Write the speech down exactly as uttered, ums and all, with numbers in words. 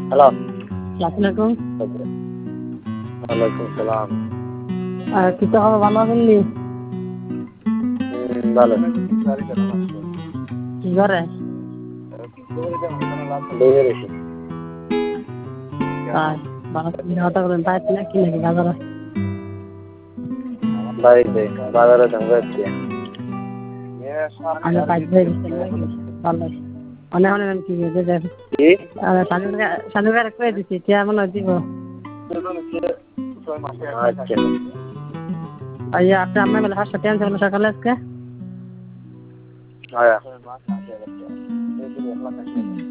Hello. আসসালামু আলাইকুম। ওয়ালাইকুম সালাম। আর কি তো খবর, ভালো আছেন নি? হুম, ভালো। কি করে? বইয়ে রয়েছি। তাই ভালো কথা বলেন, তাই নাকি নাকি বাজারে? বাড়িতে বাজারে ধান যাচ্ছি। আমি পাইতে গেছি নাকি ভালো অনেক অনেক কি যে যে কি? সানুকার কয়ে দিছি কে মনে দিব। আচ্ছা। আইয়া আপনি আপনার মেলে হাসতে টেনশন হলো সকালে আজকে। হ্যাঁ।